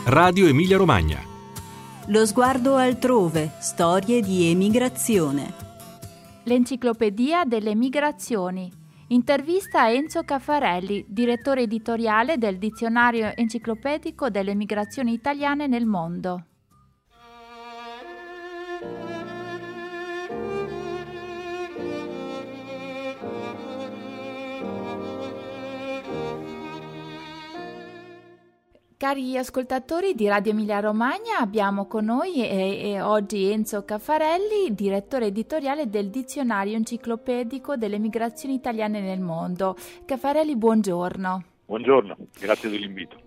Radio Emilia Romagna. Lo sguardo altrove, storie di emigrazione. L'Enciclopedia delle migrazioni. Intervista a Enzo Caffarelli, direttore editoriale del Dizionario enciclopedico delle migrazioni italiane nel mondo. Cari ascoltatori di Radio Emilia Romagna, abbiamo con noi oggi Enzo Caffarelli, direttore editoriale del Dizionario enciclopedico delle migrazioni italiane nel mondo. Caffarelli, buongiorno. Buongiorno, grazie dell'invito.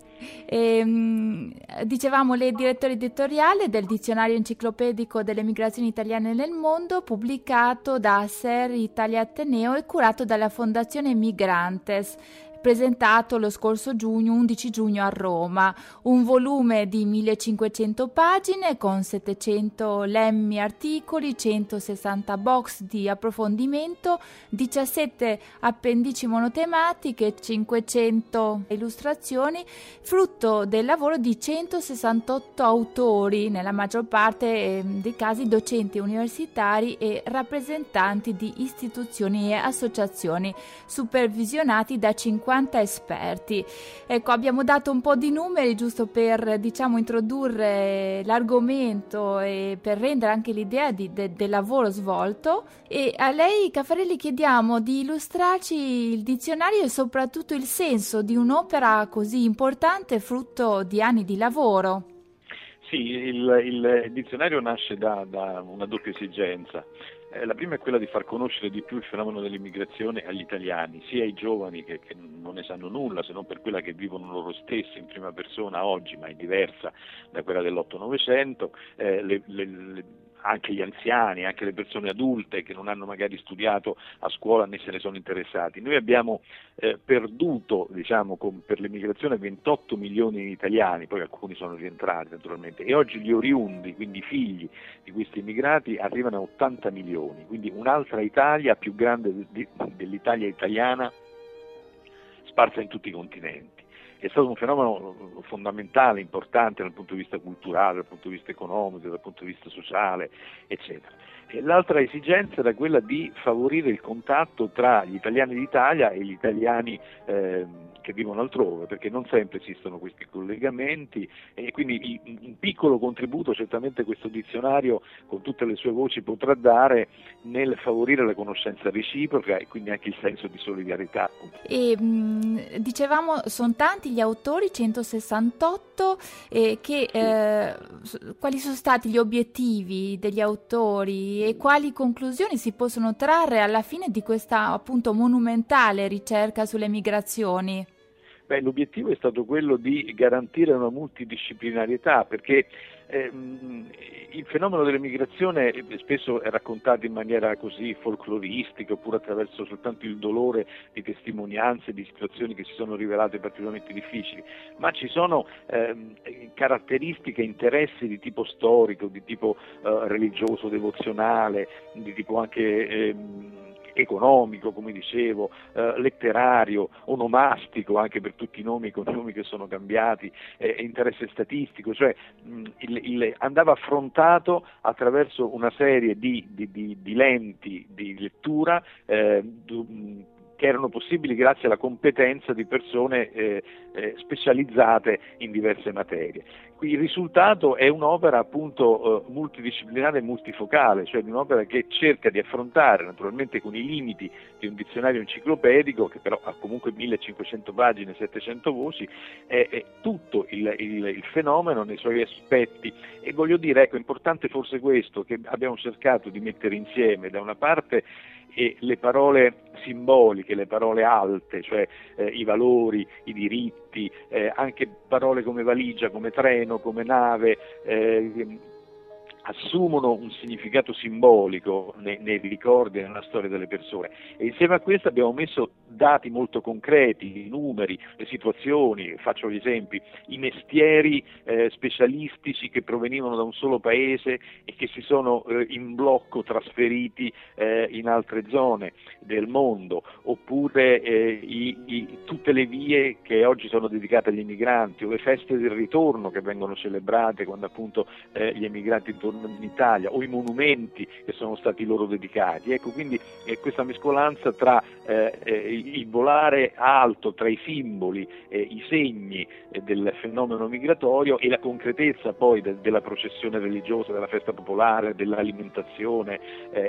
Dicevamo, lei è direttore editoriale del Dizionario enciclopedico delle migrazioni italiane nel mondo, pubblicato da Ser Italia Ateneo e curato dalla Fondazione Migrantes, presentato lo scorso 11 giugno a Roma, un volume di 1500 pagine con 700 lemmi articoli, 160 box di approfondimento, 17 appendici monotematiche, 500 illustrazioni, frutto del lavoro di 168 autori, nella maggior parte dei casi docenti universitari e rappresentanti di istituzioni e associazioni, supervisionati da 50 esperti. Ecco, abbiamo dato un po' di numeri giusto per, introdurre l'argomento e per rendere anche l'idea del lavoro svolto. E a lei, Caffarelli, chiediamo di illustrarci il dizionario e soprattutto il senso di un'opera così importante, frutto di anni di lavoro. Sì, il dizionario nasce da una doppia esigenza. La prima è quella di far conoscere di più il fenomeno dell'immigrazione agli italiani, sia ai giovani che non ne sanno nulla, se non per quella che vivono loro stessi in prima persona oggi, ma è diversa da quella dell'8-900, anche gli anziani, anche le persone adulte che non hanno magari studiato a scuola né se ne sono interessati. Noi abbiamo perduto, per l'immigrazione 28 milioni di italiani, poi alcuni sono rientrati naturalmente, e oggi gli oriundi, quindi i figli di questi immigrati, arrivano a 80 milioni, quindi un'altra Italia più grande dell'Italia italiana sparsa in tutti i continenti. È stato un fenomeno fondamentale, importante dal punto di vista culturale, dal punto di vista economico, dal punto di vista sociale, eccetera. E l'altra esigenza era quella di favorire il contatto tra gli italiani d'Italia e gli italiani che vivono altrove, perché non sempre esistono questi collegamenti, e quindi un piccolo contributo certamente questo dizionario con tutte le sue voci potrà dare nel favorire la conoscenza reciproca e quindi anche il senso di solidarietà. E dicevamo, sono tanti gli autori, 168, quali sono stati gli obiettivi degli autori e quali conclusioni si possono trarre alla fine di questa appunto monumentale ricerca sulle migrazioni? L'obiettivo è stato quello di garantire una multidisciplinarietà, perché il fenomeno dell'emigrazione spesso è raccontato in maniera così folcloristica oppure attraverso soltanto il dolore di testimonianze, di situazioni che si sono rivelate particolarmente difficili, ma ci sono caratteristiche, interessi di tipo storico, di tipo religioso, devozionale, di tipo anche economico, come dicevo, letterario, onomastico, anche per tutti i nomi e cognomi che sono cambiati, interesse statistico, cioè andava affrontato attraverso una serie di lenti di lettura che erano possibili grazie alla competenza di persone specializzate in diverse materie. Qui il risultato è un'opera appunto multidisciplinare e multifocale, cioè di un'opera che cerca di affrontare, naturalmente con i limiti di un dizionario enciclopedico, che però ha comunque 1500 pagine, 700 voci, tutto il fenomeno nei suoi aspetti. E voglio dire, ecco, è importante forse questo, che abbiamo cercato di mettere insieme da una parte le parole simboliche, le parole alte, cioè i valori, i diritti, anche parole come valigia, come treno, come nave, assumono un significato simbolico nei ricordi e nella storia delle persone, e insieme a questo abbiamo messo dati molto concreti, i numeri, le situazioni, faccio gli esempi, i mestieri specialistici che provenivano da un solo paese e che si sono in blocco trasferiti in altre zone del mondo, oppure tutte le vie che oggi sono dedicate agli emigranti, o le feste del ritorno che vengono celebrate quando appunto gli emigranti tornano in Italia, o i monumenti che sono stati loro dedicati. Ecco, quindi questa mescolanza tra il volare alto, tra i simboli, i segni del fenomeno migratorio, e la concretezza poi della processione religiosa, della festa popolare, dell'alimentazione,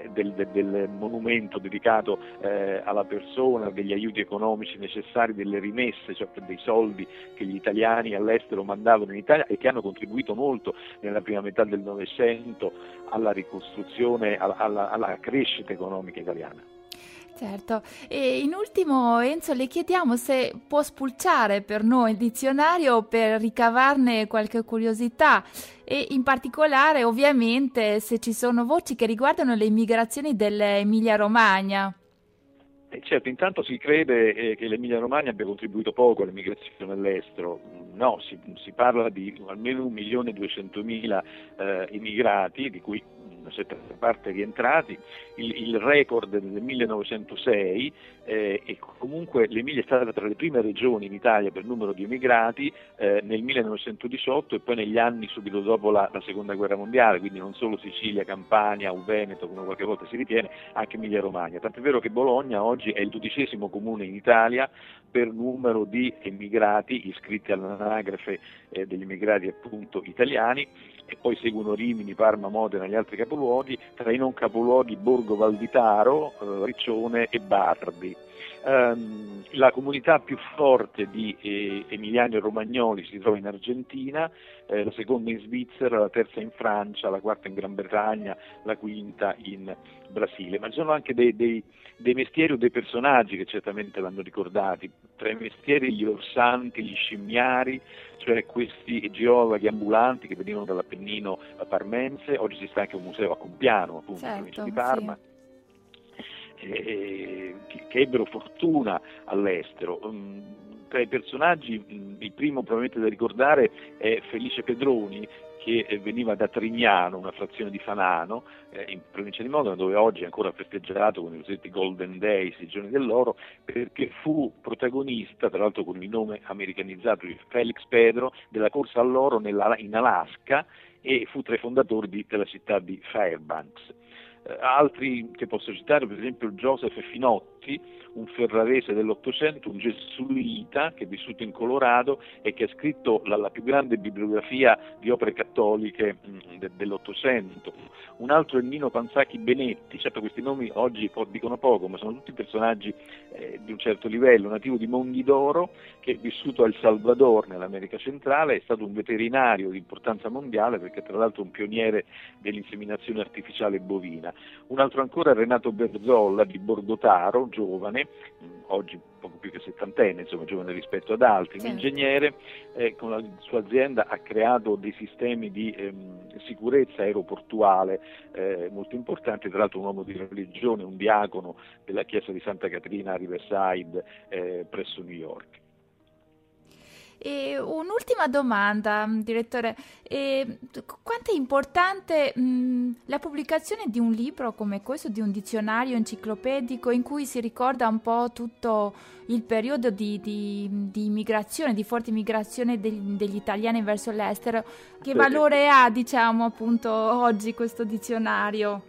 del monumento dedicato alla persona, degli aiuti economici necessari, delle rimesse, cioè dei soldi che gli italiani all'estero mandavano in Italia e che hanno contribuito molto nella prima metà del Novecento alla ricostruzione, alla crescita economica italiana. Certo, e in ultimo Enzo le chiediamo se può spulciare per noi il dizionario per ricavarne qualche curiosità, e in particolare ovviamente se ci sono voci che riguardano le migrazioni dell'Emilia Romagna. Certo, intanto si crede che l'Emilia Romagna abbia contribuito poco all'emigrazione all'estero. No, si parla di almeno 1.200.000 immigrati, di cui una certa parte rientrati. Il record del 1906, e comunque l'Emilia è stata tra le prime regioni in Italia per numero di immigrati nel 1918 e poi negli anni subito dopo la Seconda Guerra Mondiale, quindi non solo Sicilia, Campania o Veneto, come qualche volta si ritiene, anche Emilia Romagna. Tant'è vero che Bologna oggi è il 12° comune in Italia per numero di immigrati iscritti all'anagrafe degli immigrati appunto italiani, e poi seguono Rimini, Parma, Modena e gli altri capoluoghi, tra i non capoluoghi Borgo Valditaro, Riccione e Bardi. La comunità più forte di emiliani e romagnoli si trova in Argentina, la seconda in Svizzera, la terza in Francia, la quarta in Gran Bretagna, la quinta in Brasile. Ma ci sono anche dei mestieri o dei personaggi che certamente l'hanno ricordati. Tra i mestieri gli orsanti, gli scimmiari, cioè questi geologhi ambulanti che venivano dall'Appennino parmense. Oggi si sta anche un museo a Compiano, appunto, in provincia di Parma. Sì. Che ebbero fortuna all'estero. Tra i personaggi il primo probabilmente da ricordare è Felice Pedroni, che veniva da Trignano, una frazione di Fanano, in provincia di Modena, dove oggi è ancora festeggiato con i cosiddetti Golden Days, i giorni dell'oro, perché fu protagonista, tra l'altro con il nome americanizzato di Felix Pedro, della corsa all'oro in Alaska, e fu tra i fondatori della città di Fairbanks. Altri che posso citare, per esempio Joseph Finotti, un ferrarese dell'Ottocento, un gesuita che è vissuto in Colorado e che ha scritto la più grande bibliografia di opere cattoliche dell'Ottocento. Un altro è Nino Panzacchi Benetti. Certo, questi nomi oggi dicono poco, ma sono tutti personaggi di un certo livello. Nativo di Monghidoro, che è vissuto a El Salvador nell'America centrale, è stato un veterinario di importanza mondiale perché tra l'altro un pioniere dell'inseminazione artificiale bovina. Un altro ancora è Renato Berzolla di Borgotaro, giovane, oggi poco più che settantenne, insomma giovane rispetto ad altri, certo. Un ingegnere con la sua azienda ha creato dei sistemi di sicurezza aeroportuale molto importanti, tra l'altro un uomo di religione, un diacono della chiesa di Santa Caterina a Riverside presso New York. E un'ultima domanda, direttore, quanto è importante la pubblicazione di un libro come questo, di un dizionario enciclopedico in cui si ricorda un po' tutto il periodo di immigrazione, di forte immigrazione degli italiani verso l'estero? Che valore ha, diciamo, appunto oggi questo dizionario?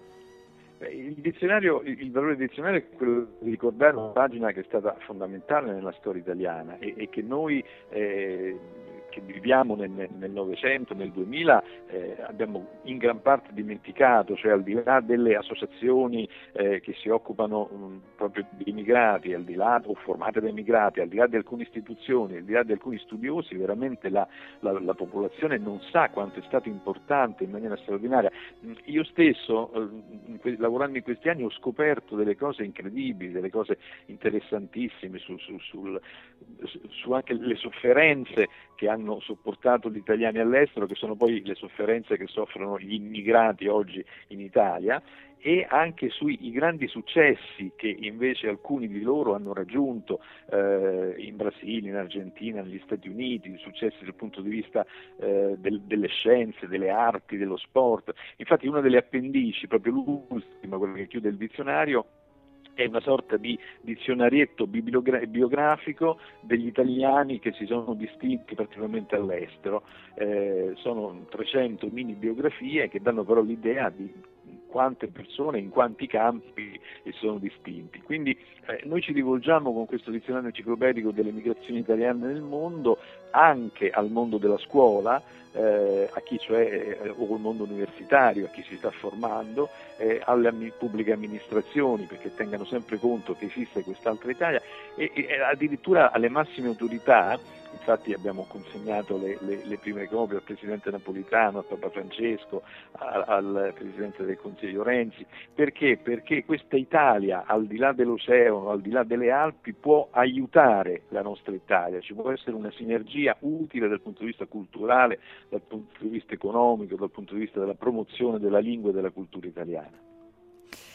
Il valore del dizionario è quello di ricordare una pagina che è stata fondamentale nella storia italiana e che noi che viviamo nel Novecento, nel 2000, abbiamo in gran parte dimenticato, cioè al di là delle associazioni che si occupano proprio di immigrati, al di là, o formate da immigrati, al di là di alcune istituzioni, al di là di alcuni studiosi, veramente la popolazione non sa quanto è stato importante in maniera straordinaria. Io stesso, lavorando in questi anni, ho scoperto delle cose incredibili, delle cose interessantissime su anche le sofferenze che hanno hanno sopportato gli italiani all'estero, che sono poi le sofferenze che soffrono gli immigrati oggi in Italia, e anche sui grandi successi che invece alcuni di loro hanno raggiunto in Brasile, in Argentina, negli Stati Uniti, successi dal punto di vista delle scienze, delle arti, dello sport. Infatti una delle appendici, proprio l'ultima, quella che chiude il dizionario, è una sorta di dizionarietto biografico degli italiani che si sono distinti particolarmente all'estero. Sono 300 mini biografie che danno però l'idea di quante persone in quanti campi si sono distinti. Quindi noi ci rivolgiamo con questo dizionario enciclopedico delle migrazioni italiane nel mondo anche al mondo della scuola, a chi o al mondo universitario, a chi si sta formando, alle pubbliche amministrazioni, perché tengano sempre conto che esiste quest'altra Italia, e addirittura alle massime autorità. Infatti abbiamo consegnato le prime copie al Presidente Napolitano, a Papa Francesco, al Presidente del Consiglio Renzi. Perché? Perché questa Italia, al di là dell'oceano, al di là delle Alpi, può aiutare la nostra Italia, ci può essere una sinergia utile dal punto di vista culturale, dal punto di vista economico, dal punto di vista della promozione della lingua e della cultura italiana.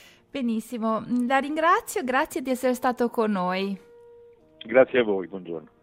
Benissimo, la ringrazio, grazie di essere stato con noi. Grazie a voi, buongiorno.